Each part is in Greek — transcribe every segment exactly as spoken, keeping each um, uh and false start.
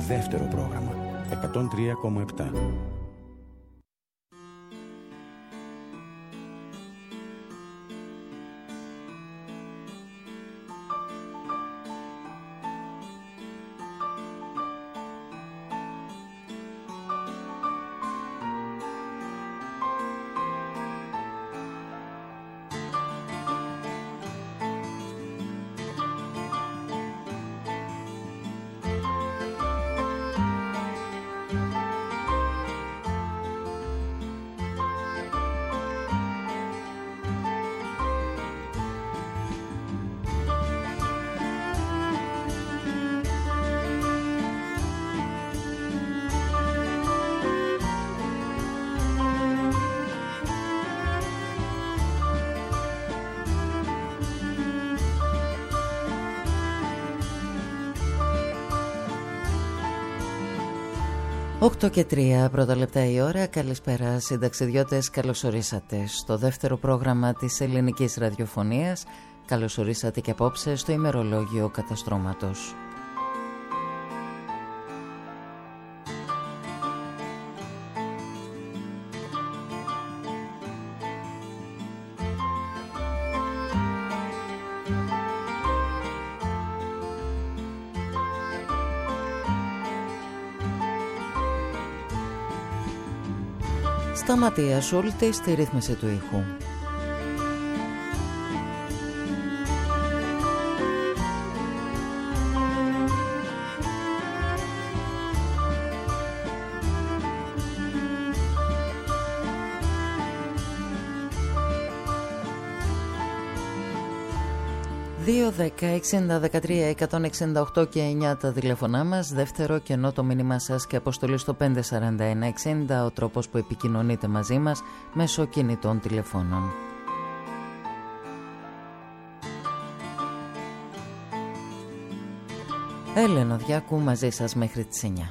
δεύτερο πρόγραμμα εκατόν τρία κόμμα επτά. οκτώ και τρία πρώτα λεπτά η ώρα. Καλησπέρα συνταξιδιώτες, καλώς ορίσατε στο δεύτερο πρόγραμμα της ελληνικής ραδιοφωνίας. Καλώς ορίσατε και απόψε στο ημερολόγιο καταστρώματος. Σταματία Σούλτη στη ρύθμιση του ήχου. δύο δέκα εξήντα δεκατρία εκατόν εξήντα οκτώ και εννιά τα τηλέφωνά μας. Δεύτερο κενό το μήνυμά σας και αποστολή στο πέντε σαράντα ένα εξήντα, ο τρόπος που επικοινωνείτε μαζί μας μέσω κινητών τηλεφώνων. Έλενα Διάκου μαζί σας μέχρι τις εννιά.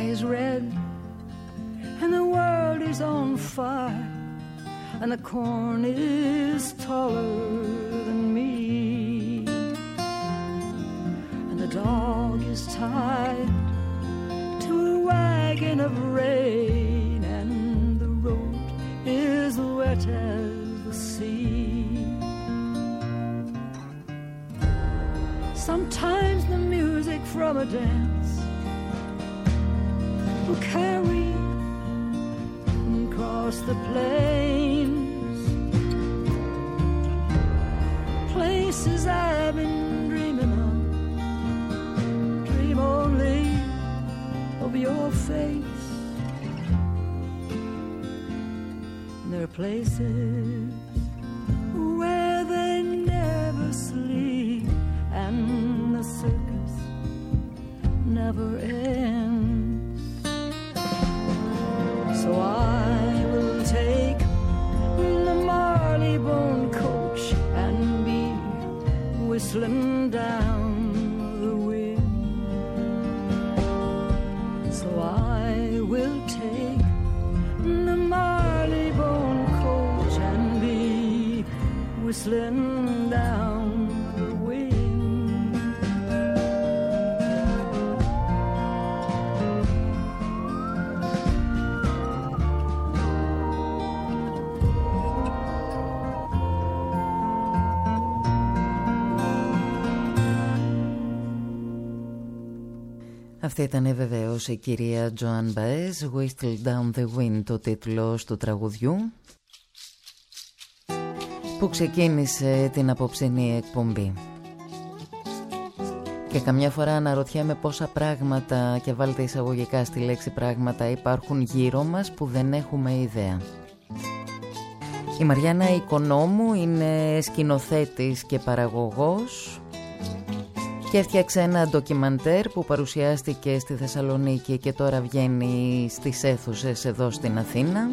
is red and the world is on fire and the corn is taller than me and the dog is tied to a wagon of rain and the road is wet as the sea. Sometimes the music from a dance will carry across the plains places I've been dreaming of. Dream only of your face. And there are places where they never sleep and the circus never ends. So I will take the Marleybone coach and be whistling down the wind. So I will take the Marleybone coach and be whistling down the wind. Αυτή ήταν βεβαίως η κυρία Joan Baez, Whistle Down the Wind, το τίτλος του τραγουδιού που ξεκίνησε την απόψινή εκπομπή. Και καμιά φορά αναρωτιέμαι πόσα πράγματα, και βάλτε εισαγωγικά στη λέξη πράγματα, υπάρχουν γύρω μας που δεν έχουμε ιδέα. Η Μαριάννα Οικονόμου είναι σκηνοθέτης και παραγωγός και έφτιαξε ένα ντοκιμαντέρ που παρουσιάστηκε στη Θεσσαλονίκη και τώρα βγαίνει στις αίθουσες εδώ στην Αθήνα.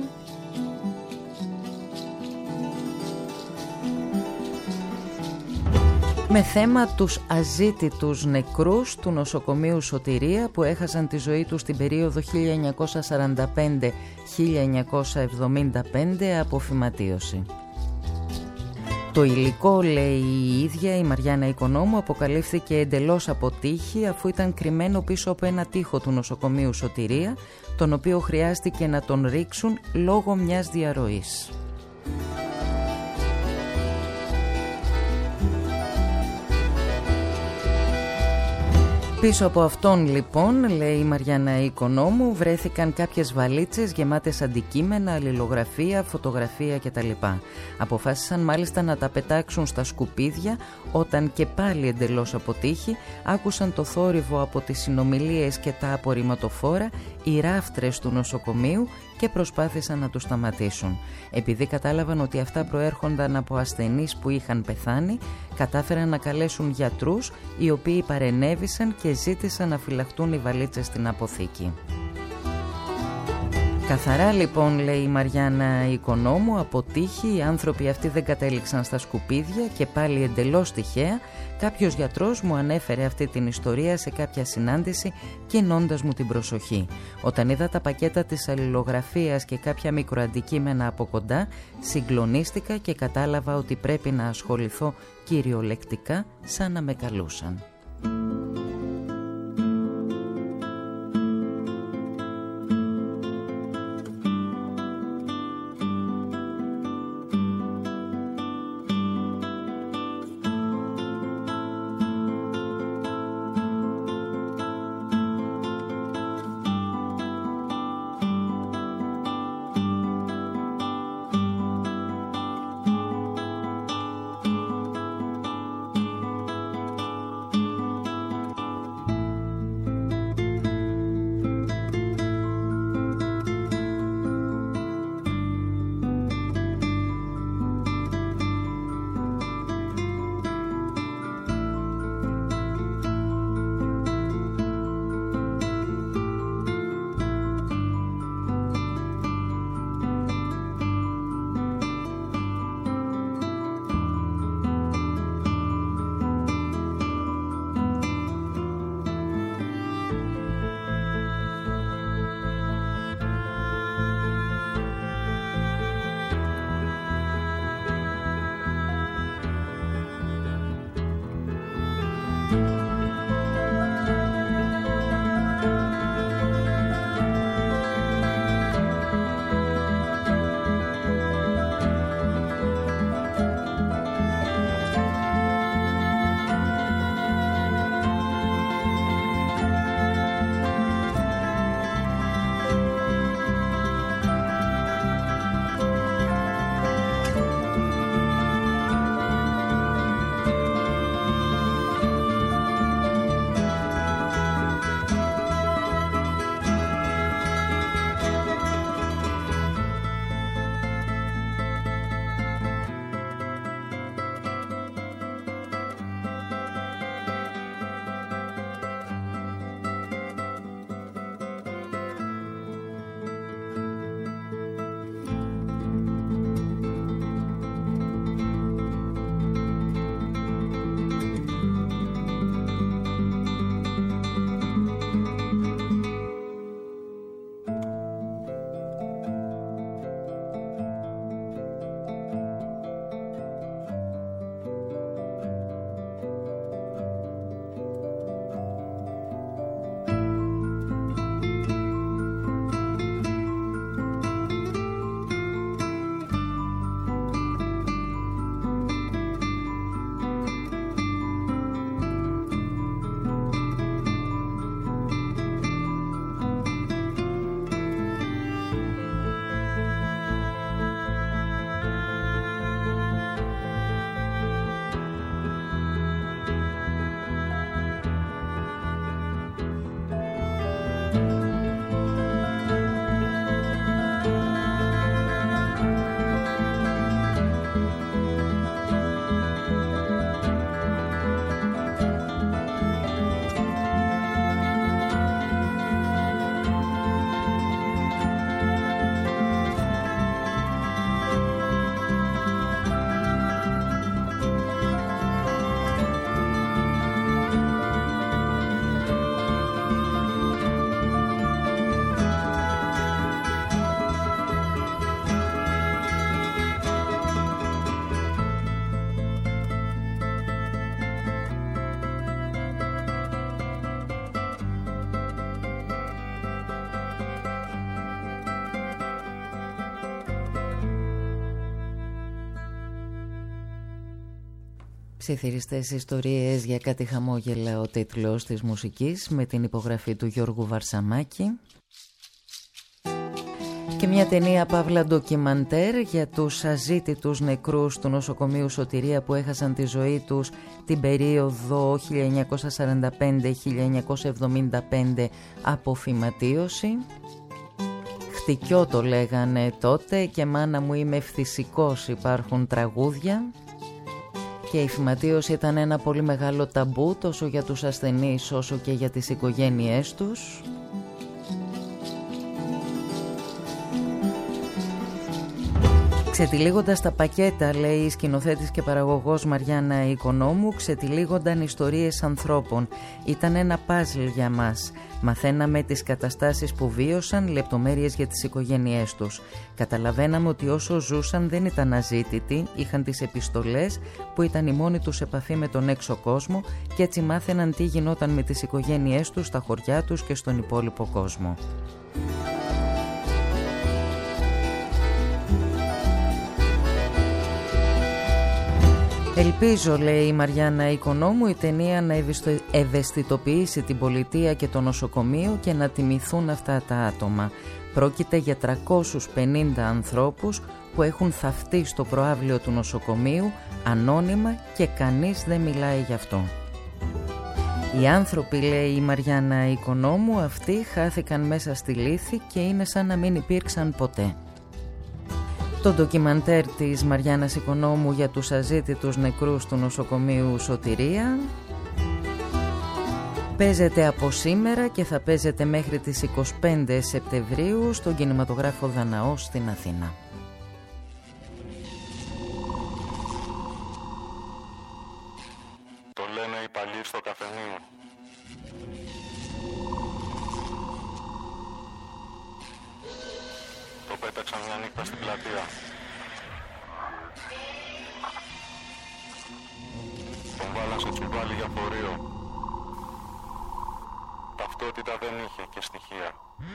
Με θέμα τους αζήτητους νεκρούς του νοσοκομείου Σωτηρία που έχασαν τη ζωή τους στην περίοδο χίλια εννιακόσια σαράντα πέντε με χίλια εννιακόσια εβδομήντα πέντε από φυματίωση. Το υλικό, λέει η ίδια η Μαριάννα Οικονόμου, αποκαλύφθηκε εντελώς από τύχη αφού ήταν κρυμμένο πίσω από ένα τοίχο του νοσοκομείου Σωτηρία, τον οποίο χρειάστηκε να τον ρίξουν λόγω μιας διαρροής. Πίσω από αυτόν λοιπόν, λέει η Μαριάννα Οικονόμου, βρέθηκαν κάποιες βαλίτσες γεμάτες αντικείμενα, αλληλογραφία, φωτογραφία κτλ. Αποφάσισαν μάλιστα να τα πετάξουν στα σκουπίδια όταν και πάλι εντελώς από τύχη άκουσαν το θόρυβο από τις συνομιλίες και τα απορριμματοφόρα οι ράφτρες του νοσοκομείου και προσπάθησαν να τους σταματήσουν. Επειδή κατάλαβαν ότι αυτά προέρχονταν από ασθενείς που είχαν πεθάνει, κατάφεραν να καλέσουν γιατρούς οι οποίοι παρενέβησαν και ζήτησαν να φυλαχτούν οι βαλίτσες στην αποθήκη. Καθαρά λοιπόν, λέει η Μαριάννα Οικονόμου, από τύχη οι άνθρωποι αυτοί δεν κατέληξαν στα σκουπίδια και πάλι εντελώς τυχαία κάποιος γιατρός μου ανέφερε αυτή την ιστορία σε κάποια συνάντηση κινώντας μου την προσοχή. Όταν είδα τα πακέτα της αλληλογραφίας και κάποια μικροαντικείμενα από κοντά, συγκλονίστηκα και κατάλαβα ότι πρέπει να ασχοληθώ κυριολεκτικά σαν να με καλούσαν. Ψιθυριστές ιστορίες για κάτι χαμόγελα, ο τίτλος της μουσικής, με την υπογραφή του Γιώργου Βαρσαμάκη. Και μια ταινία παύλα ντοκιμαντέρ για τους αζήτητους νεκρούς του νοσοκομείου Σωτηρία που έχασαν τη ζωή τους την περίοδο χίλια εννιακόσια σαράντα πέντε με χίλια εννιακόσια εβδομήντα πέντε από φυματίωση. Χτυκιό το λέγανε τότε και μάνα μου είμαι ευθυσικός, υπάρχουν τραγούδια. Και η φυματίωση ήταν ένα πολύ μεγάλο ταμπού τόσο για τους ασθενείς όσο και για τις οικογένειές τους. Ξετυλίγοντας τα πακέτα, λέει η σκηνοθέτης και παραγωγός Μαριάννα Οικονόμου, ξετυλίγονταν ιστορίες ανθρώπων. Ήταν ένα παζλ για μας. Μαθαίναμε τις καταστάσεις που βίωσαν, λεπτομέρειες για τις οικογένειές τους. Καταλαβαίναμε ότι όσο ζούσαν δεν ήταν αζήτητοι, είχαν τις επιστολές που ήταν η μόνη τους επαφή με τον έξω κόσμο και έτσι μάθαιναν τι γινόταν με τις οικογένειές τους, στα χωριά τους και στον υπόλοιπο κόσμο. Ελπίζω, λέει η Μαριάννα Οικονόμου, η ταινία να ευαισθητοποιήσει την πολιτεία και το νοσοκομείο και να τιμηθούν αυτά τα άτομα. Πρόκειται για τριακόσιους πενήντα ανθρώπους που έχουν θαυτεί στο προαύλιο του νοσοκομείου ανώνυμα και κανείς δεν μιλάει γι' αυτό. Οι άνθρωποι, λέει η Μαριάννα Οικονόμου, αυτοί χάθηκαν μέσα στη λύθη και είναι σαν να μην υπήρξαν ποτέ. Το ντοκιμαντέρ της Μαριάννας Οικονόμου για τους αζήτητους νεκρούς του νοσοκομείου Σωτηρία παίζεται από σήμερα και θα παίζεται μέχρι τις είκοσι πέντε Σεπτεμβρίου στον κινηματογράφο Δαναός στην Αθήνα. Το λένε οι παλιοί στο καφενείο. Το πέταξαν μια νύχτα στην πλατεία. Τον βάλαν σε τσουβάλι για φορείο. Ταυτότητα δεν είχε και στοιχεία.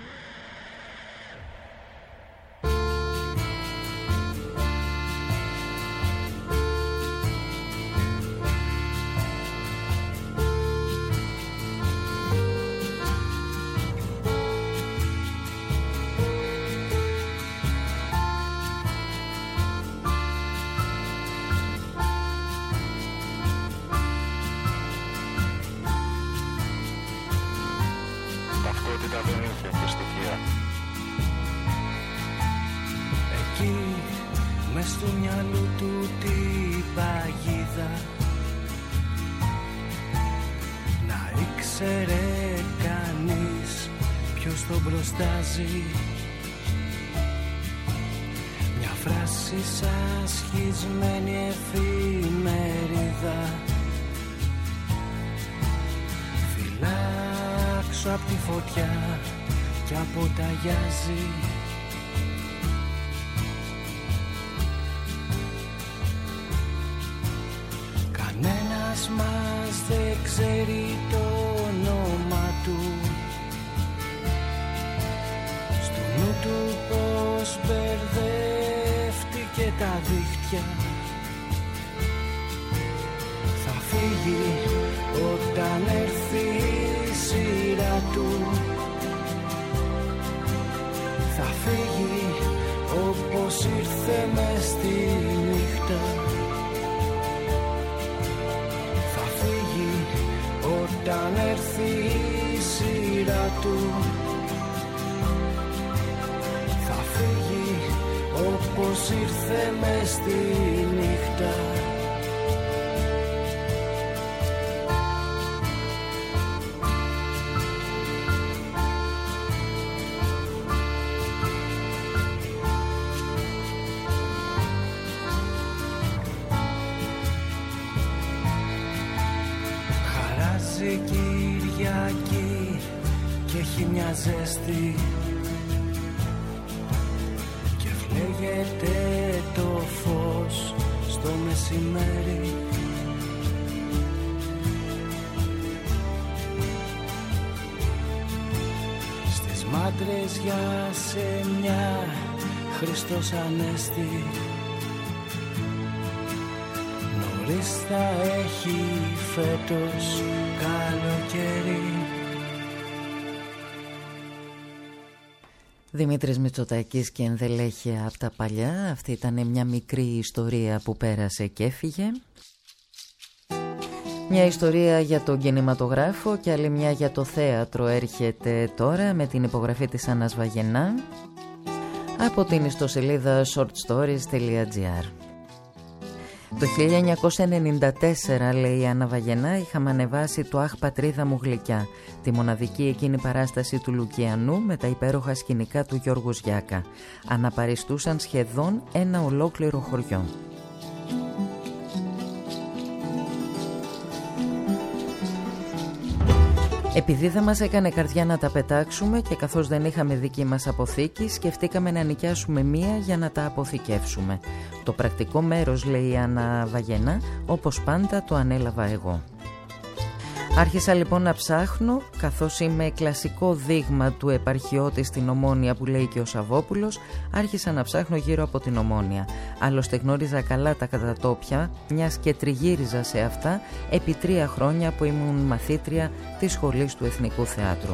Στο μυαλό του την παγίδα να ήξερε κανείς ποιος τον μπροστάζει. Μια φράση σαν σχισμένη εφημερίδα. Φυλάξω απ' τη φωτιά κι αποταγιάζει. Κανένας μας δεν ξέρει το όνομα του. Στο νου του πως μπερδεύτηκε τα δίχτυα. Θα φύγει όταν έρθει η σειρά του. Θα φύγει όπως ήρθε μες στη νύχτα. Όταν έρθει η σειρά του θα φύγει όπως ήρθε μες στη νύχτα. Κυριακή και έχει μια ζέστη και φλέγεται το φως στο μεσημέρι. Στις μάντρες για σεμιά Χριστός Ανέστη. Νωρίς θα έχει φέτος καλοκαίρι. Δημήτρης Μητσοτάκης και ενδελέχεια από τα παλιά. Αυτή ήταν μια μικρή ιστορία που πέρασε και έφυγε. Μια ιστορία για τον κινηματογράφο και άλλη μια για το θέατρο έρχεται τώρα με την υπογραφή της Άννας Βαγενά από την ιστοσελίδα shortstories τελεία gr. Το χίλια εννιακόσια ενενήντα τέσσερα, λέει η Άννα Βαγενά, είχαμε ανεβάσει το «Αχ πατρίδα μου γλυκιά», τη μοναδική εκείνη παράσταση του Λουκιανού με τα υπέροχα σκηνικά του Γιώργου Ζιάκα. Αναπαριστούσαν σχεδόν ένα ολόκληρο χωριό. Επειδή δεν μας έκανε καρδιά να τα πετάξουμε και καθώς δεν είχαμε δική μας αποθήκη, σκεφτήκαμε να νοικιάσουμε μία για να τα αποθηκεύσουμε. Το πρακτικό μέρος, λέει η Άννα Βαγενά, όπως πάντα το ανέλαβα εγώ. Άρχισα λοιπόν να ψάχνω, καθώς είμαι κλασικό δείγμα του επαρχιώτη στην Ομόνια που λέει και ο Σαββόπουλος, άρχισα να ψάχνω γύρω από την Ομόνια. Άλλωστε γνώριζα καλά τα κατατόπια, μιας και τριγύριζα σε αυτά επί τρία χρόνια που ήμουν μαθήτρια της Σχολής του Εθνικού Θεάτρου.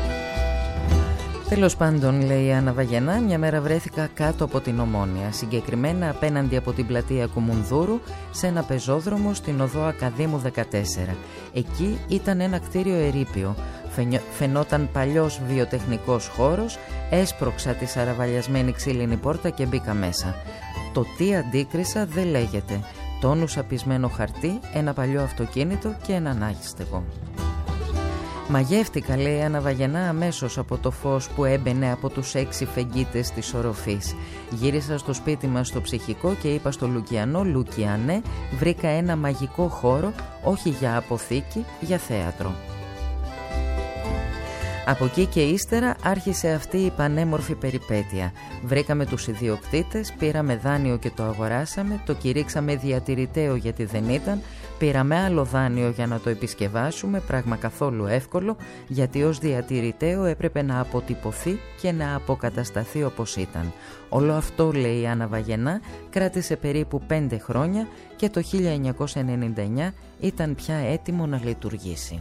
Τέλος πάντων, λέει η Άννα Βαγενά, μια μέρα βρέθηκα κάτω από την Ομόνια, συγκεκριμένα απέναντι από την πλατεία Κουμουνδούρου, σε ένα πεζόδρομο στην οδό Ακαδήμου δεκατέσσερα. Εκεί ήταν ένα κτίριο ερείπιο. Φαινόταν παλιός βιοτεχνικός χώρος, έσπρωξα τη σαραβαλιασμένη ξύλινη πόρτα και μπήκα μέσα. Το τι αντίκρισα δεν λέγεται. Τόνου σαπισμένο χαρτί, ένα παλιό αυτοκίνητο και έναν άγιστεγο. Μαγεύτηκα, λέει η Άννα Βαγενά, αμέσως από το φως που έμπαινε από τους έξι φεγγίτες της οροφής. Γύρισα στο σπίτι μας στο ψυχικό και είπα στο Λουκιανό, Λουκιανέ, βρήκα ένα μαγικό χώρο, όχι για αποθήκη, για θέατρο. Από εκεί και ύστερα άρχισε αυτή η πανέμορφη περιπέτεια. Βρήκαμε τους ιδιοκτήτες, πήραμε δάνειο και το αγοράσαμε, το κηρύξαμε διατηρηταίο γιατί δεν ήταν, Πήραμε άλλο δάνειο για να το επισκευάσουμε, πράγμα καθόλου εύκολο, γιατί ως διατηρηταίο έπρεπε να αποτυπωθεί και να αποκατασταθεί όπως ήταν. Όλο αυτό, λέει η Άννα Βαγενά, κράτησε περίπου πέντε χρόνια και το χίλια εννιακόσια ενενήντα εννιά ήταν πια έτοιμο να λειτουργήσει.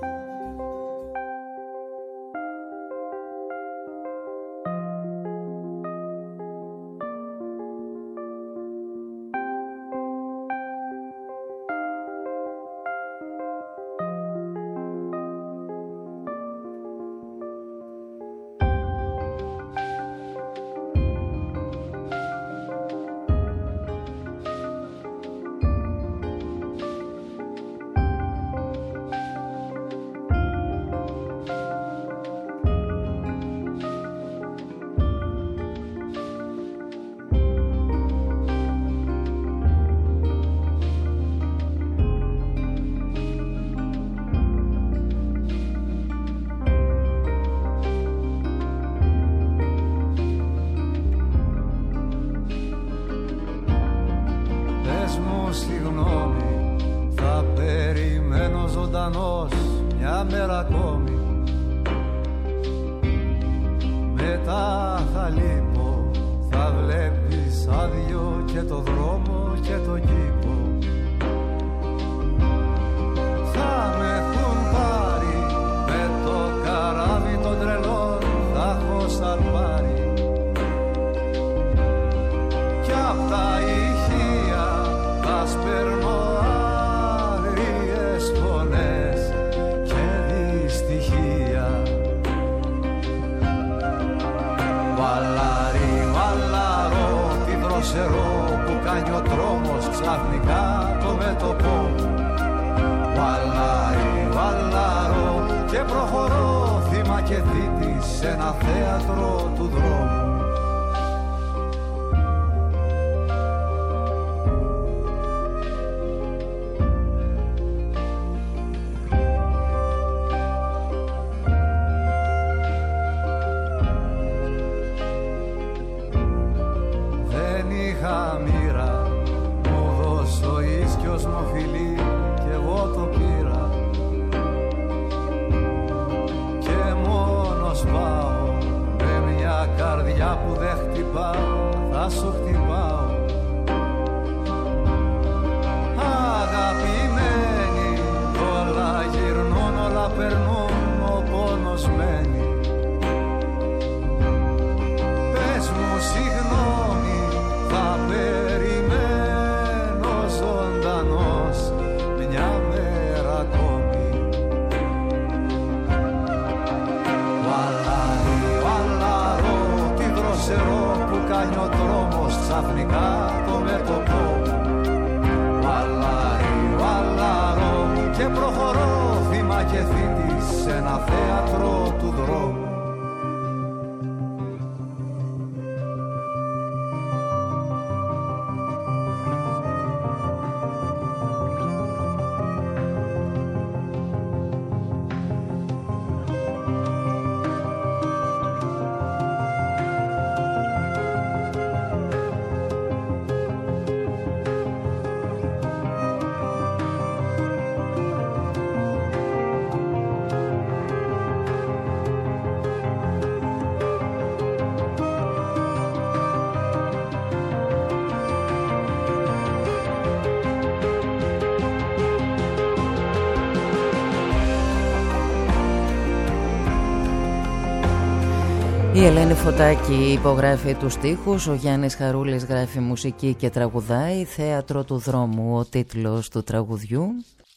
Η Ελένη Φωτάκη υπογράφει τους στίχους, ο Γιάννης Χαρούλης γράφει μουσική και τραγουδάει, θέατρο του δρόμου ο τίτλος του τραγουδιού.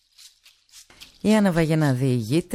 Η Άννα Βαγενά διηγείται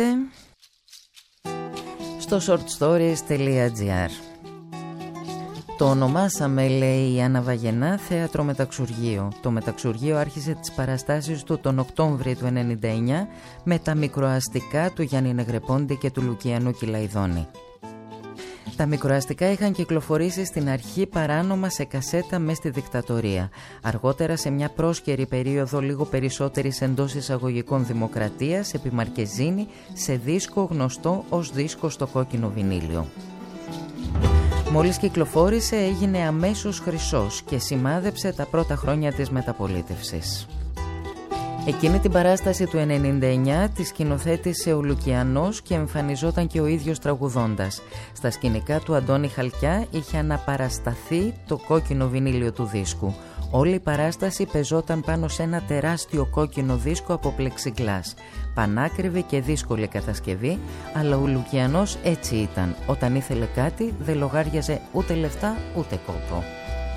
στο shortstories τελεία gr. Το ονομάσαμε, λέει η Άννα Βαγενά, θέατρο μεταξουργείο. Το μεταξουργείο άρχισε τις παραστάσεις του τον Οκτώβριο του ενενήντα εννιά με τα μικροαστικά του Γιάννη Νεγρεπόντη και του Λουκιανού Κιλαϊδόνη. Τα μικροαστικά είχαν κυκλοφορήσει στην αρχή παράνομα σε κασέτα μες στη δικτατορία. Αργότερα, σε μια πρόσκαιρη περίοδο λίγο περισσότερης εντός εισαγωγικών δημοκρατίας, επί Μαρκεζίνη, σε δίσκο γνωστό ως δίσκο στο κόκκινο βινίλιο. Μόλις κυκλοφόρησε, έγινε αμέσως χρυσός και σημάδεψε τα πρώτα χρόνια της μεταπολίτευσης. Εκείνη την παράσταση του ενενήντα εννιά τη σκηνοθέτησε ο Λουκιανός και εμφανιζόταν και ο ίδιος τραγουδώντας. Στα σκηνικά του Αντώνη Χαλκιά είχε αναπαρασταθεί το κόκκινο βινίλιο του δίσκου. Όλη η παράσταση πεζόταν πάνω σε ένα τεράστιο κόκκινο δίσκο από πλεξιγκλάς. Πανάκριβη και δύσκολη κατασκευή, αλλά ο Λουκιανός έτσι ήταν. Όταν ήθελε κάτι δεν λογάριαζε ούτε λεφτά ούτε κόπο.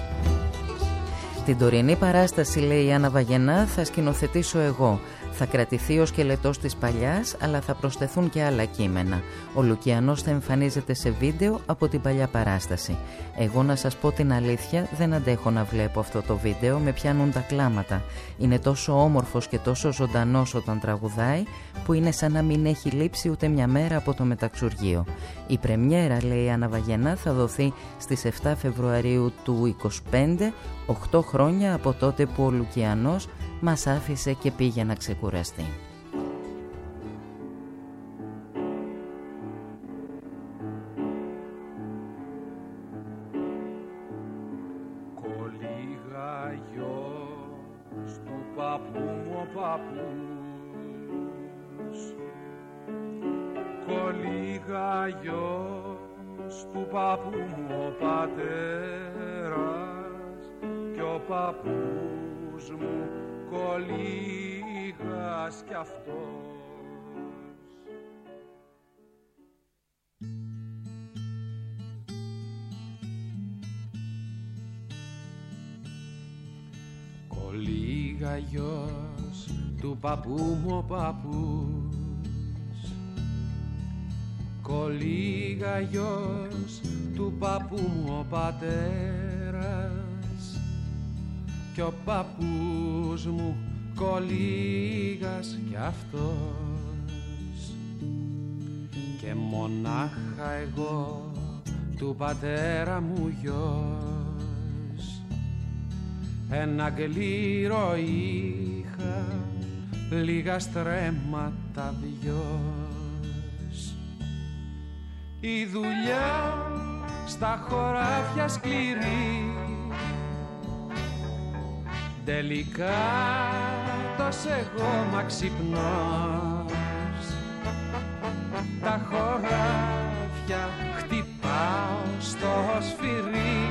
Την τωρινή παράσταση, λέει η Άννα Βαγενά, θα σκηνοθετήσω εγώ. Θα κρατηθεί ο σκελετός της παλιάς, αλλά θα προσθεθούν και άλλα κείμενα. Ο Λουκιανός θα εμφανίζεται σε βίντεο από την παλιά παράσταση. Εγώ, να σας πω την αλήθεια, δεν αντέχω να βλέπω αυτό το βίντεο, με πιάνουν τα κλάματα. Είναι τόσο όμορφος και τόσο ζωντανός όταν τραγουδάει, που είναι σαν να μην έχει λείψει ούτε μια μέρα από το μεταξουργείο. Η πρεμιέρα, λέει η Άννα Βαγενά, θα δοθεί στις εφτά Φεβρουαρίου του είκοσι πέντε, οκτώ χρόνια από τότε που ο Λουκιανός μας άφησε και πήγε να ξεκουραστεί. Κολίγα γιος του παππού μου ο παππούς, κολίγα γιος του παππού μου ο πατέρας, κι ο παππούς μου κολίγας κι αυτός. Κολίγα γιος του παππού μου ο παππούς, κολίγα γιος του παππού μου ο πατέρας, κι ο παππούς μου κολίγας κι αυτός. Και μονάχα εγώ του πατέρα μου γιος, ένα γλύρο είχα, λίγα στρέμματα βιός. Η δουλειά στα χωράφια σκληρή, τελικά τόσο εγώ μα ξυπνός. Τα χωράφια χτυπάω στο σφυρί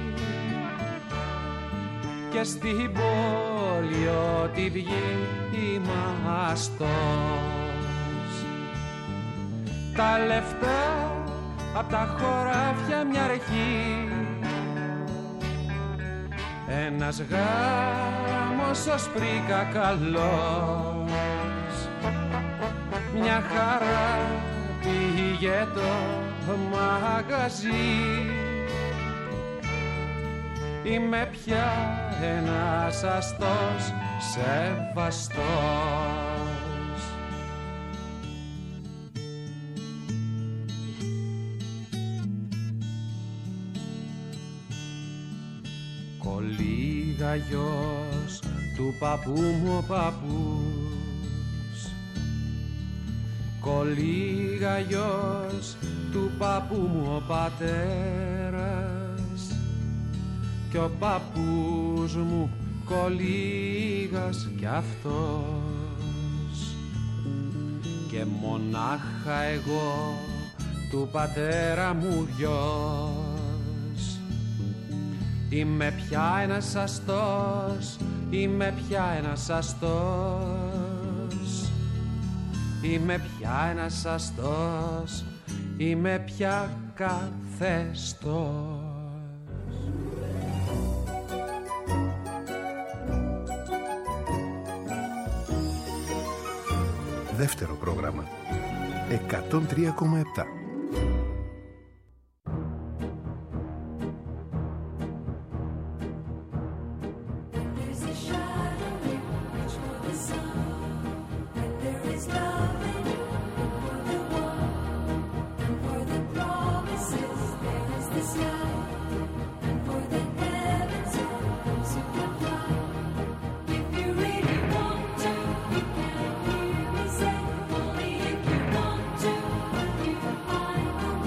και στην πόλη ό,τι βγει ημαστός. Τα λεφτά απ' τα χωράφια μια αρχή, ένας γάμος ως πρίκα καλός, μια χαρά πήγε το μαγαζί. Είμαι πια ένας αστός σεβαστός. Κολίγα γιος του παππού μου ο παππούς, κολίγα γιος του παππού μου ο πατέρας, κι ο παππούς μου κολίγας κι αυτός. Και μονάχα εγώ του πατέρα μου γιος, είμαι πια ένας αστός, είμαι πια ένας αστός, είμαι πια ένας αστός, είμαι πια καθεστός. Δεύτερο πρόγραμμα εκατόν τρία κόμμα επτά. If you really want to, you can hear me say, only if you want to.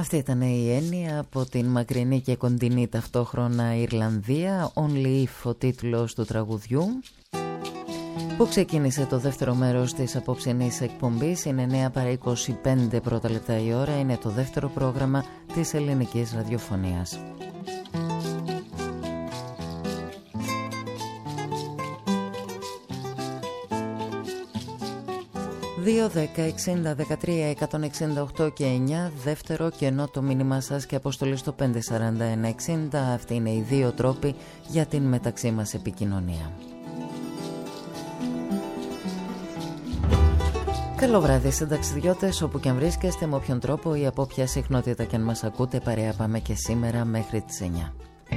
Αυτή ήταν η έννοια από την μακρινή και κοντινή ταυτόχρονα Ιρλανδία. Only If ο τίτλος του τραγουδιού, που ξεκίνησε το δεύτερο μέρος της απόψινής εκπομπής. Είναι εννέα παρά είκοσι πέντε πρώτα λεπτά η ώρα. Είναι το δεύτερο πρόγραμμα της ελληνικής ραδιοφωνίας. δύο δέκα εξήντα δεκατρία εκατόν εξήντα οκτώ και εννιά, δεύτερο κενό το μήνυμά σας και αποστολή στο πέντε σαράντα ένα εξήντα. Αυτοί είναι οι δύο τρόποι για την μεταξύ μας επικοινωνία. Καλό βράδυ συνταξιδιώτες, όπου και αν βρίσκεστε, με όποιον τρόπο ή από όποια συχνότητα και αν μας ακούτε. Παρέα πάμε και σήμερα μέχρι τις εννιά.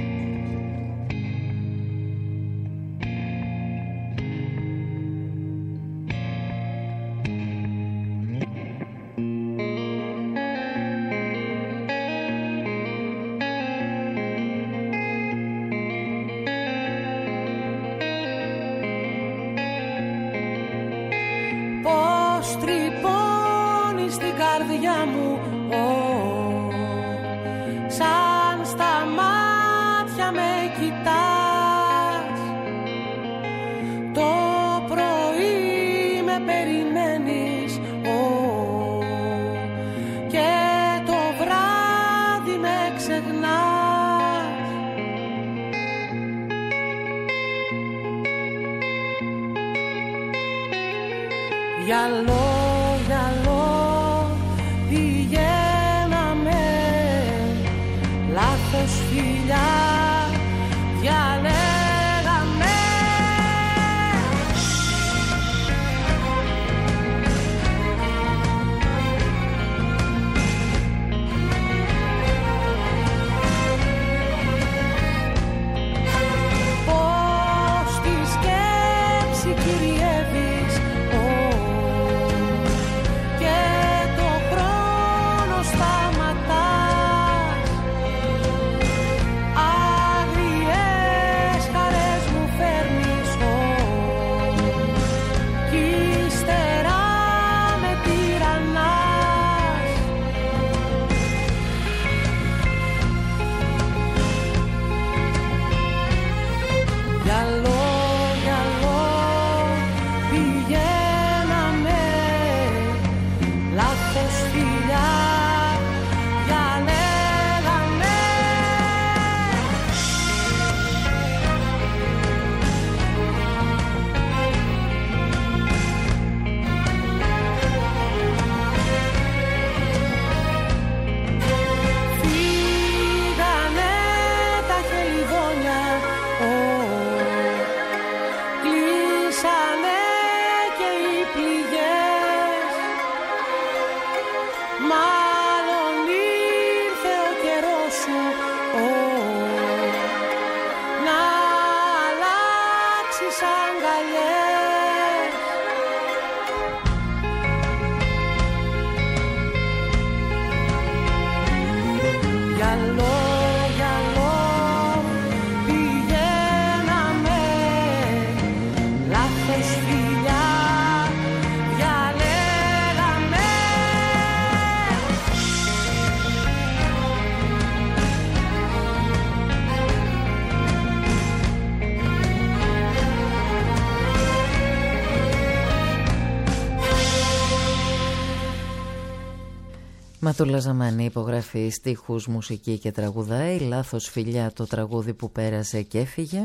Ματούλα Ζαμανή, υπογραφή, στίχους, μουσική και τραγουδάει. Λάθος φιλιά, το τραγούδι που πέρασε και έφυγε.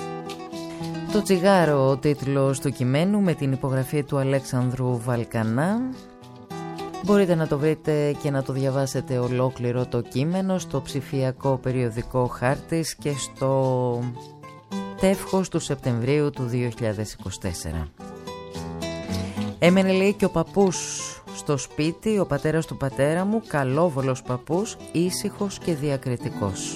Το τσιγάρο, ο τίτλος του κειμένου, με την υπογραφή του Αλέξανδρου Βαλκανά. Μπορείτε να το βρείτε και να το διαβάσετε ολόκληρο το κείμενο στο ψηφιακό περιοδικό Χάρτης και στο τεύχος του Σεπτεμβρίου του δύο χιλιάδες είκοσι τέσσερα. Έμενε, λέει, και ο παππούς στο σπίτι, ο πατέρας του πατέρα μου, καλόβολος παππούς, ήσυχος και διακριτικός.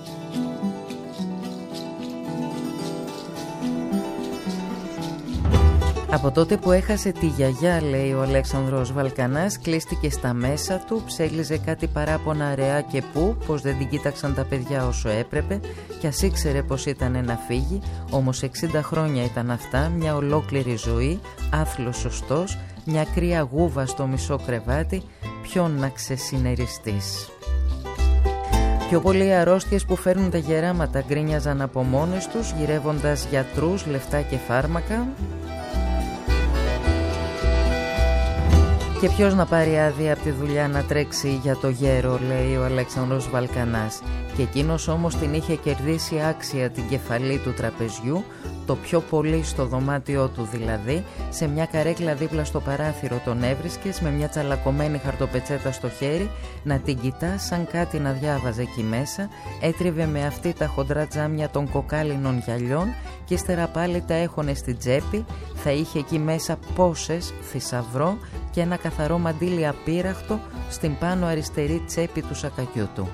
Από τότε που έχασε τη γιαγιά, λέει ο Αλέξανδρος Βαλκανάς, κλείστηκε στα μέσα του, ψέλιζε κάτι παράπονα αραιά και πού, πως δεν την κοίταξαν τα παιδιά όσο έπρεπε, κι ας ήξερε πως ήταν να φύγει, όμως εξήντα χρόνια ήταν αυτά, μια ολόκληρη ζωή, άθλος σωστός, μια κρύα γούβα στο μισό κρεβάτι, ποιον να ξεσυνεριστείς. Πιο πολλοί αρρώστιες που φέρνουν τα γεράματα γκρίνιαζαν από μόνες τους, γυρεύοντας γιατρούς, λεφτά και φάρμακα. Και ποιος να πάρει άδεια από τη δουλειά να τρέξει για το γέρο, λέει ο Αλέξανδρος Βαλκανάς. Και εκείνος όμως την είχε κερδίσει άξια την κεφαλή του τραπεζιού, το πιο πολύ στο δωμάτιό του δηλαδή, σε μια καρέκλα δίπλα στο παράθυρο τον έβρισκες με μια τσαλακωμένη χαρτοπετσέτα στο χέρι, να την κοιτάς σαν κάτι να διάβαζε εκεί μέσα, έτριβε με αυτή τα χοντρά τζάμια των κοκάλινων γυαλιών και ύστερα πάλι τα έχωνε στην τσέπη, θα είχε εκεί μέσα πόσες, θησαυρό και ένα καθαρό μαντίλι απείραχτο στην πάνω αριστερή τσέπη του σακακιού του.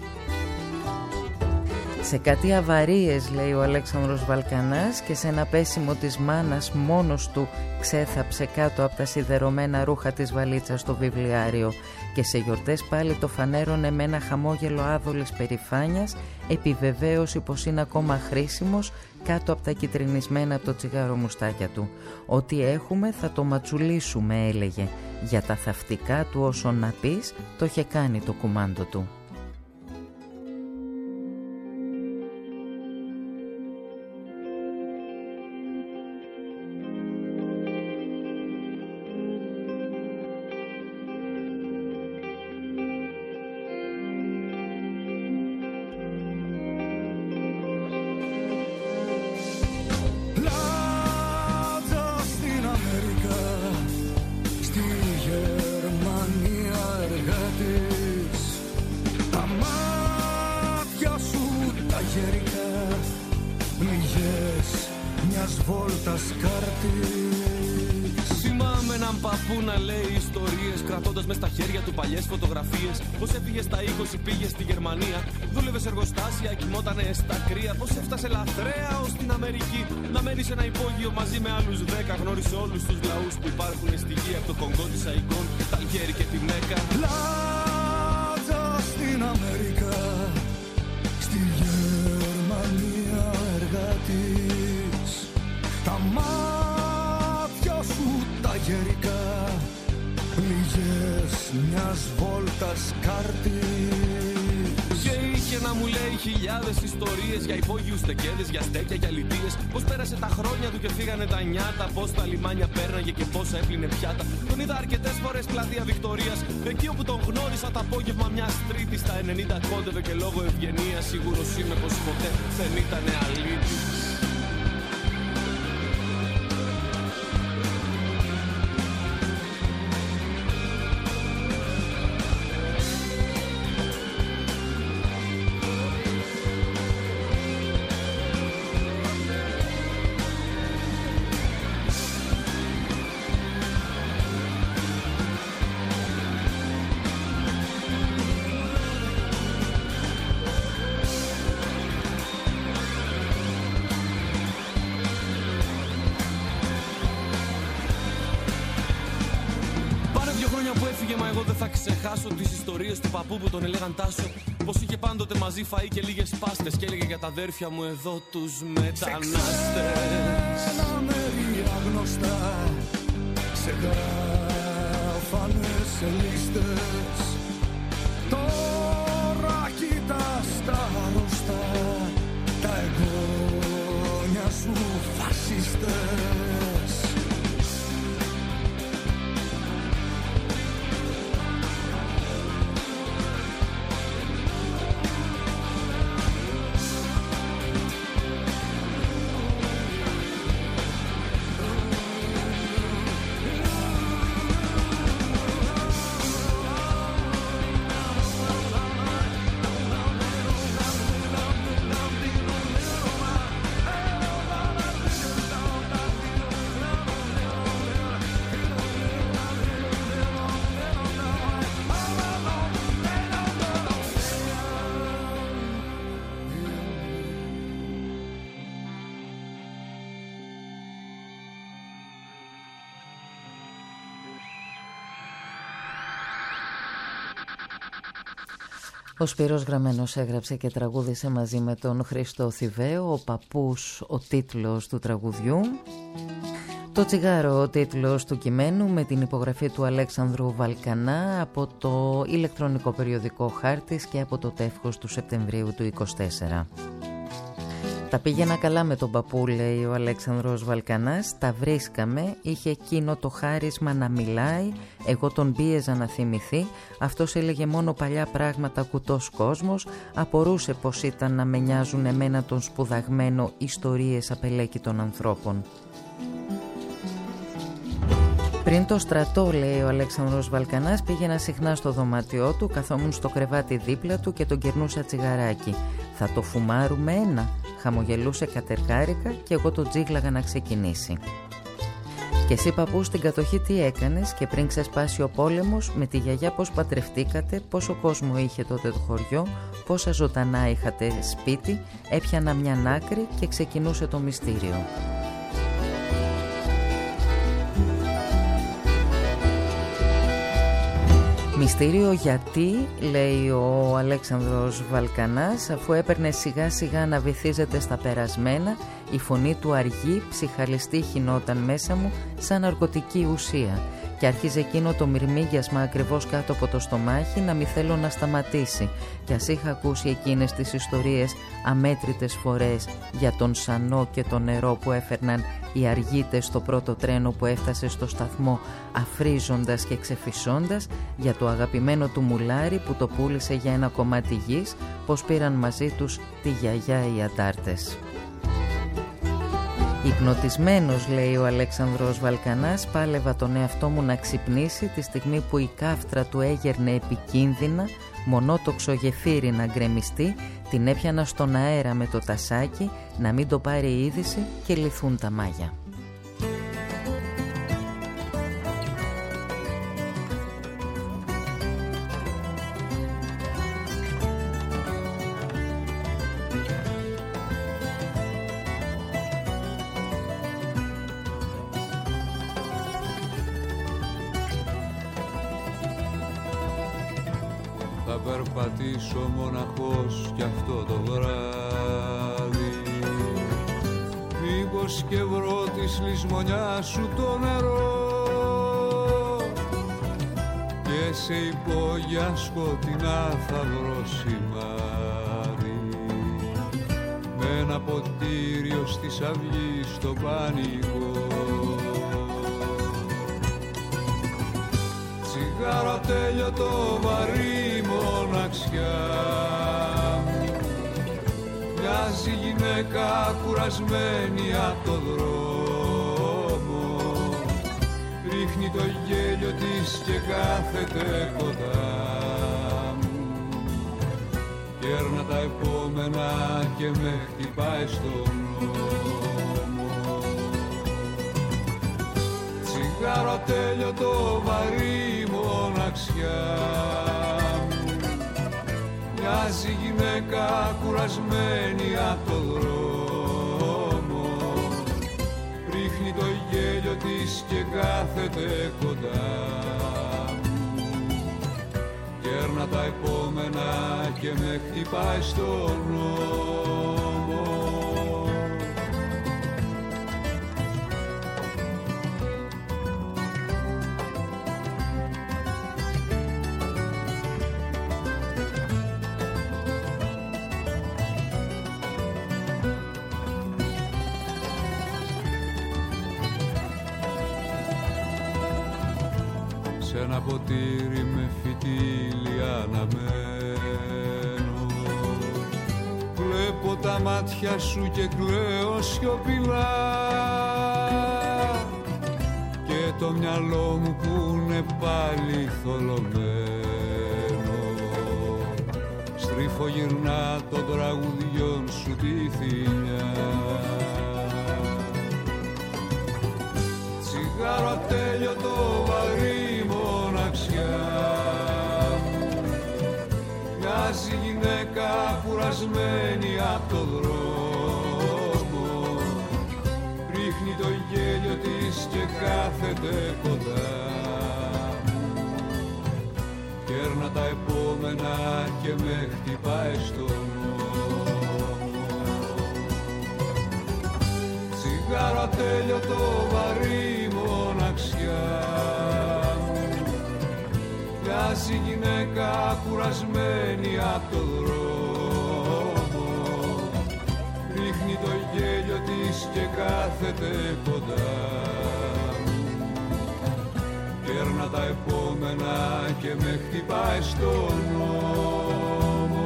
Σε κάτι αβαρίες, λέει ο Αλέξανδρος Βαλκανάς, και σε ένα πέσιμο της μάνας μόνος του ξέθαψε κάτω από τα σιδερωμένα ρούχα της βαλίτσας στο βιβλιάριο και σε γιορτές πάλι το φανέρωνε με ένα χαμόγελο άδολης περηφάνειας, επιβεβαίωση πως είναι ακόμα χρήσιμος κάτω από τα κυτρινισμένα από το τσιγάρο μουστάκια του. «Ό,τι έχουμε θα το ματσουλήσουμε», έλεγε. Για τα θαυτικά του όσο να πεις το είχε κάνει το κουμάντο του. Πώς έφυγε στα είκοσι, πήγε στη Γερμανία. Δούλευε σε εργοστάσια, κοιμότανε στα κρύα. Πώς έφτασε λαθρέα ως την Αμερική. Να μένει σε ένα υπόγειο μαζί με άλλους δέκα. Γνώρισε όλους τους λαούς που υπάρχουν στη γη, από το Κονγκό της Αϊκών, τα Αλγέρι και τη Μέκα. Πλάτσα στην Αμερικά, στη Γερμανία εργάτης. Τα μάτια σου τα γερικά, πληγές μιας βόλτας κάρτης. Και είχε να μου λέει χιλιάδες ιστορίες για υπόγειους τεκέδες, για στέκια, για λιτίες. Πως πέρασε τα χρόνια του και φύγανε τα νιάτα. Πως τα λιμάνια πέρναγε και πόσα έπλυνε πιάτα. Τον είδα αρκετές φορές πλατεία Βικτωρίας. Εκεί όπου τον γνώρισα το απόγευμα μιας Τρίτης στα ενενήντα κόντευε και λόγω ευγενίας. Σίγουρος είμαι πως ποτέ δεν ήτανε αλήτης. Ξεχάσω τις ιστορίες του παππού που τον έλεγαν Τάσο. Πως είχε πάντοτε μαζί φαΐ και λίγες πάστες. Και έλεγε για τα αδέρφια μου εδώ τους μετανάστες. Ένα μέρη άγνωστα σε γράφανε σε λίστες. Τώρα κοίτας τα αρρωστά, τα εγγόνια σου φασίστες. Ο Σπύρος Γραμμένος έγραψε και τραγούδισε μαζί με τον Χρήστο Θηβαίο, ο παππούς ο τίτλος του τραγουδιού. Το τσιγάρο, ο τίτλος του κειμένου, με την υπογραφή του Αλέξανδρου Βαλκανά από το ηλεκτρονικό περιοδικό Χάρτης και από το τεύχος του Σεπτεμβρίου του είκοσι τέσσερα. Τα πήγαινα καλά με τον παππού, λέει ο Αλέξανδρος Βαλκανάς, τα βρίσκαμε, είχε εκείνο το χάρισμα να μιλάει, εγώ τον πίεζα να θυμηθεί, αυτός έλεγε μόνο παλιά πράγματα, κουτός κόσμος, απορούσε πως ήταν να με νοιάζουν εμένα τον σπουδαγμένο ιστορίες απελέκητων ανθρώπων. Πριν το στρατό, λέει ο Αλέξανδρος Βαλκανάς, πήγαινα συχνά στο δωμάτιό του, καθόμουν στο κρεβάτι δίπλα του και τον κερνούσα τσιγαράκι. Θα το φουμάρουμε ένα, χαμογελούσε κατερχάρικα και εγώ τον τζίγλαγα να ξεκινήσει. Και εσύ παππού στην κατοχή τι έκανες και πριν ξεσπάσει ο πόλεμος, με τη γιαγιά πώς παντρευτήκατε, πόσο κόσμο είχε τότε το χωριό, πόσα ζωντανά είχατε σπίτι, έπιανα μια άκρη και ξεκινούσε το μυστήριο. Μυστήριο γιατί, λέει ο Αλέξανδρος Βαλκανάς, αφού έπαιρνε σιγά σιγά να βυθίζεται στα περασμένα, η φωνή του αργή, ψυχαλιστή χυνόταν μέσα μου σαν ναρκωτική ουσία και άρχιζε εκείνο το μυρμήγκιασμα ακριβώς κάτω από το στομάχι να μη θέλω να σταματήσει. Κι ας είχα ακούσει εκείνες τις ιστορίες αμέτρητες φορές για τον σανό και το νερό που έφερναν οι αργίτες στο πρώτο τρένο που έφτασε στο σταθμό αφρίζοντας και ξεφυσώντας, για το αγαπημένο του μουλάρι που το πούλησε για ένα κομμάτι γης, πως πήραν μαζί τους τη γιαγιά οι αντάρτες. Υπνοτισμένος, λέει ο Αλέξανδρος Βαλκανάς, πάλευα τον εαυτό μου να ξυπνήσει τη στιγμή που η κάφτρα του έγερνε επικίνδυνα, μονότοξο γεφύρι να γκρεμιστεί, την έπιανα στον αέρα με το τασάκι να μην το πάρει η είδηση και λυθούν τα μάγια. Πατήσω μοναχός κι αυτό το βράδυ, μήπως και βρω της λησμονιάς σου το νερό και σε υπόγεια σκοτεινά θα βρω σημάδι με ένα ποτήριο στις αυγής στο πανικό. Τσιγάρο τέλειωτο βαρύ μοναξιά μου, μοιάζει γυναίκα κουρασμένη απ' το δρόμο, ρίχνει το γέλιο της και κάθεται κοντά μου, κέρνα τα επόμενα και με χτυπάει στον νόμο. Τσιγάρο τέλειωτο βαρύ μοναξιά μου, μοιάζει γυναίκα κουρασμένη απ' το δρόμο, ρίχνει το γέλιο της και κάθεται κοντά μου, κέρνα τα επόμενα και με χτυπάει στον νόμο. Σ' ένα ποτήρι με φυτίλι αναμένω, βλέπω τα μάτια σου και κλαίω σιωπηλά και το μυαλό μου που είναι πάλι θολωμένο στρίφω γυρνά των τραγουδιών σου τη θηλιά. Τσιγάρο τέλειωτο βαρύ μοναξιά μου, μοιάζει γυναίκα κουρασμένη απ' το δρόμο, ρίχνει το γέλιο της και κάθεται κοντά μου, κέρνα τα επόμενα και με χτυπάει στον νόμο. Τσιγάρο τέλειωτο βαρύ περάσει γυναίκα κουρασμένη απ' το δρόμο, ρίχνει το γέλιο της και κάθεται κοντά μου, κέρνα τα επόμενα και με χτυπάει στον νόμο.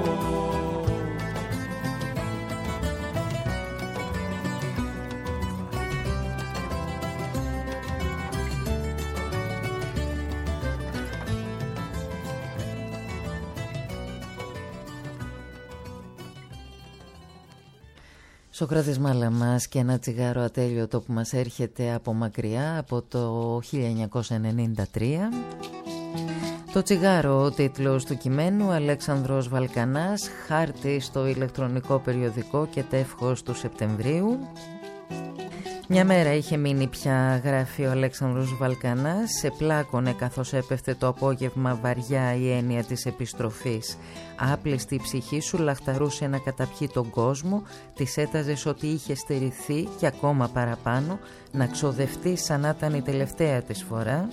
Σοκράτης Μάλαμας και ένα τσιγάρο ατέλειωτο που μας έρχεται από μακριά, από το χίλια εννιακόσια ενενήντα τρία. Το τσιγάρο, ο τίτλος του κειμένου, Αλέξανδρος Βαλκανάς, χάρτη στο ηλεκτρονικό περιοδικό και τεύχος του Σεπτεμβρίου. Μια μέρα είχε μείνει πια, γράφει ο Αλέξανδρος Βαλκανάς, σε πλάκωνε καθώς έπεφτε το απόγευμα βαριά η έννοια της επιστροφής. Άπληστη η ψυχή σου λαχταρούσε να καταπιεί τον κόσμο, της έταζες ότι είχε στερηθεί και ακόμα παραπάνω, να ξοδευτεί σαν να ήταν η τελευταία της φορά.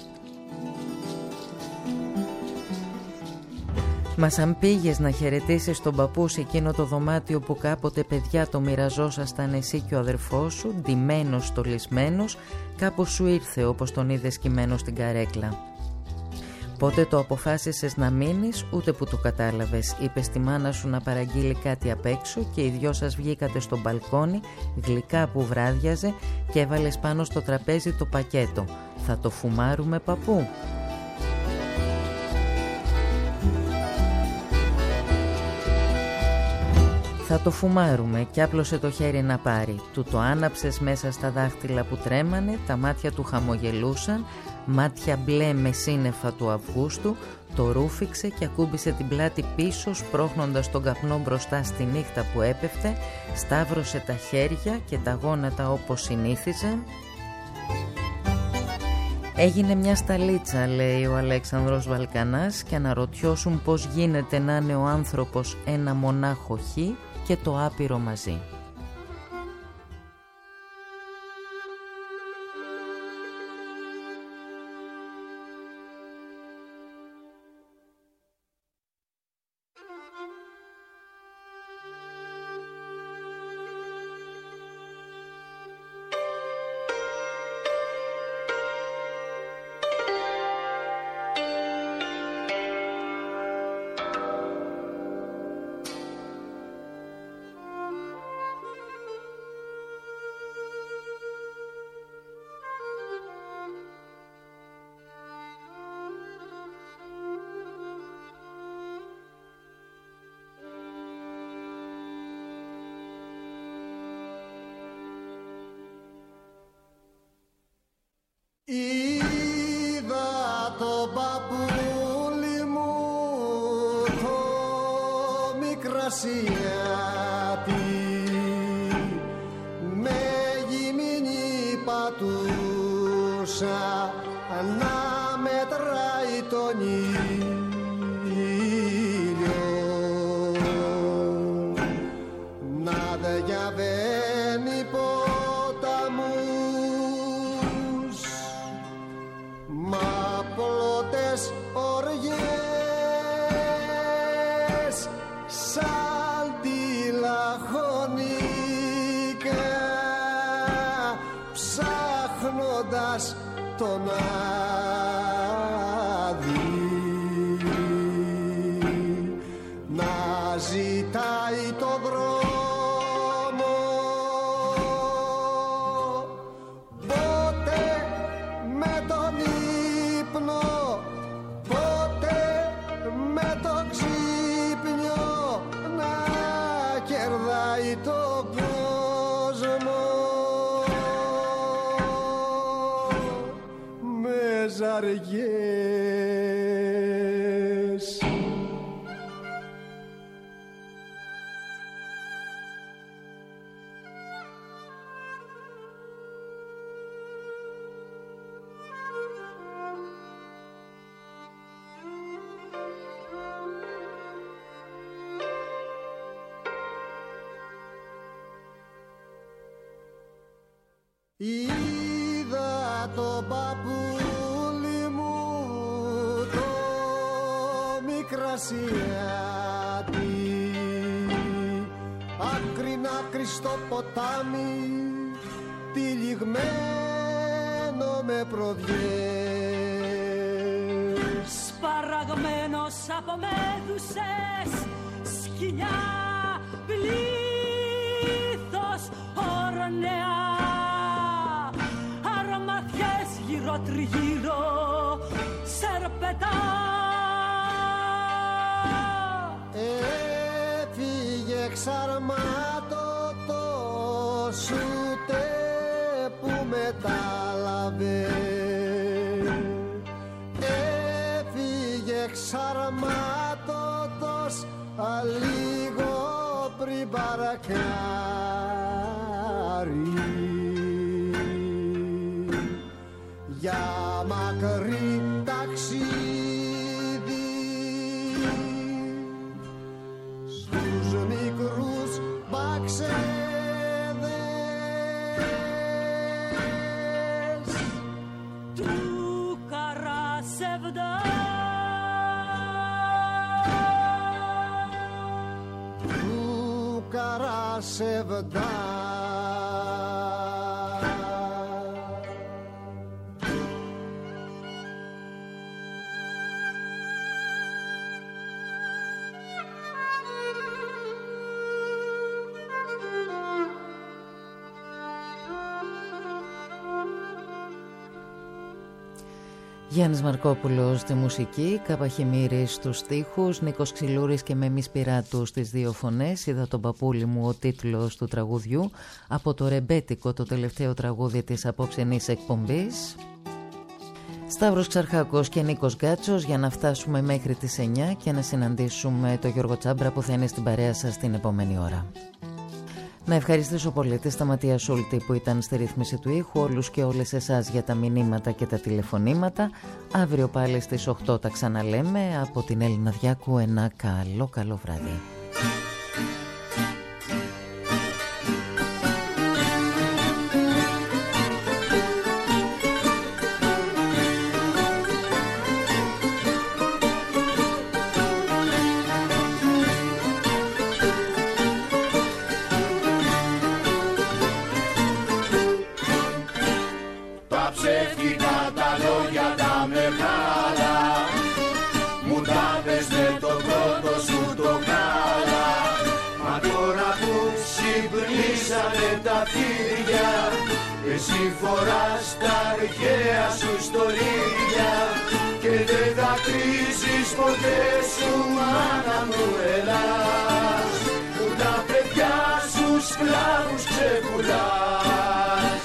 Μας αν πήγες να χαιρετήσεις τον παππού σε εκείνο το δωμάτιο που κάποτε παιδιά το μοιραζόσασταν εσύ και ο αδερφός σου, ντυμένος, στολισμένος, κάπως σου ήρθε όπως τον είδες κειμένο στην καρέκλα. Πότε το αποφάσισες να μείνεις, ούτε που το κατάλαβες. Είπες στη μάνα σου να παραγγείλει κάτι απ' έξω και οι δυο σας βγήκατε στο μπαλκόνι, γλυκά που βράδιαζε, και έβαλες πάνω στο τραπέζι το πακέτο. Θα το φουμάρουμε, παππού? Θα το φουμάρουμε, κι άπλωσε το χέρι να πάρει. Του το άναψες μέσα στα δάχτυλα που τρέμανε, τα μάτια του χαμογελούσαν, μάτια μπλε με σύννεφα του Αυγούστου, το ρούφηξε και ακούμπησε την πλάτη πίσω, σπρώχνοντας τον καπνό μπροστά στη νύχτα που έπεφτε, σταύρωσε τα χέρια και τα γόνατα όπως συνήθιζε. Έγινε μια σταλίτσα, λέει ο Αλέξανδρος Βαλκανάς, και αναρωτιώσουν πως γίνεται να είναι ο άνθρωπος ένα μονάχο χ και το άπειρο μαζί. Είδα το παππούλι μου το μικρασιάτι με γυμνή πατούσα να μετράει τον ήλιο, να δε διαβαίνει ποταμούς μα πλωτές οργές σαν τη λαχωνίκα ψάχνοντας τον άδει να ζητάει το δρόμο, πότε με τον ύπνο, πότε με το ξύπνιο να κερδάει το κόσμο με ζαριές. Είδα το παππούλι μου το Ασιάτη, άκρη άκρη στο ποτάμι, τυλιγμένο με προδιές. Σπαραγμένος από μέδουσες, σκυλιά, πλήθος, ορνεά, αρμαθιές γύρω τριγύρω, σερπετά. Έφυγε εξαρμάτωτος, ούτε που μετάλαβε. Έφυγε εξαρμάτωτος, αλίγο πριν παρακάρει. Για μακρύ ταξίδι στους μικρούς μπαξέδες του Καράσεβδα, του Καράσεβδα. Γιάννης Μαρκόπουλος στη μουσική, Κάπα Χιμήρης στους στίχους, Νίκος Ξυλούρης και Μεμής Πυράτου στις δύο φωνές. Είδα τον παππούλη μου, ο τίτλος του τραγουδιού, από το Ρεμπέτικο, το τελευταίο τραγούδι της απόψενής εκπομπής. Σταύρος Ξαρχάκος και Νίκος Γκάτσος, για να φτάσουμε μέχρι τις εννιά και να συναντήσουμε τον Γιώργο Τσάμπρα που θα είναι στην παρέα σας την επόμενη ώρα. Να ευχαριστήσω πολύ τη Σταματία Σούλτη που ήταν στη ρύθμιση του ήχου, όλους και όλες εσάς για τα μηνύματα και τα τηλεφωνήματα. Αύριο πάλι στις οκτώ τα ξαναλέμε. Από την Έλληνα Διάκου ένα καλό καλό βράδυ. Εσύ φοράς τα αρχαία σου στολίδια και δεν θα κρίζεις ποτέ σου, μάνα μου, Ελλάς, που τα παιδιά σου σκλάβους ξεκουλάς.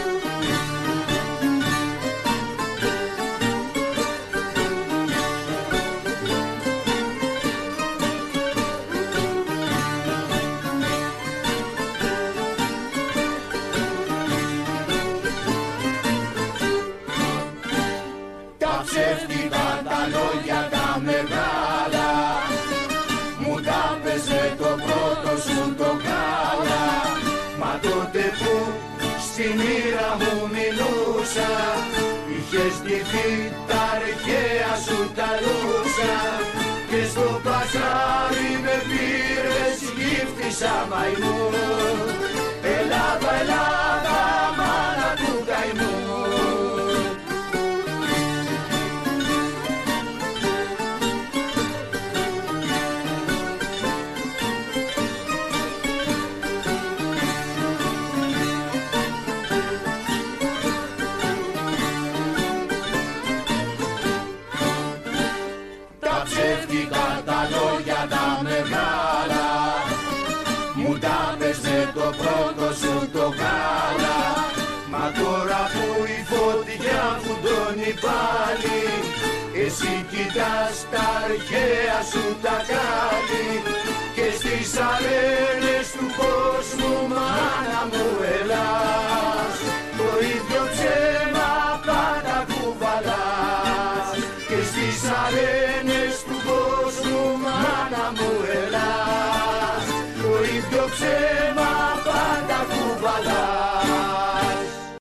Στη μοίρα μου μιλούσα, είχες ντυθεί τα αρχαία σου τα λούσα και στο παζάρι με πήρες γύφτησα μαϊμού. Ελλάδα, Ελλάδα, μάνα του καημού. Το πρώτο σου το γάλα, μα τώρα που η φωτιά φουντώνει πάλι, εσύ κοιτάς τα αρχαία σου τα κάλλη και στις αρένες του κόσμου, μάνα μου, Ελλάς, το ίδιο ψέμα πάντα κουβαλάς και στις αρένες του κόσμου, μάνα μου, Ελλάς.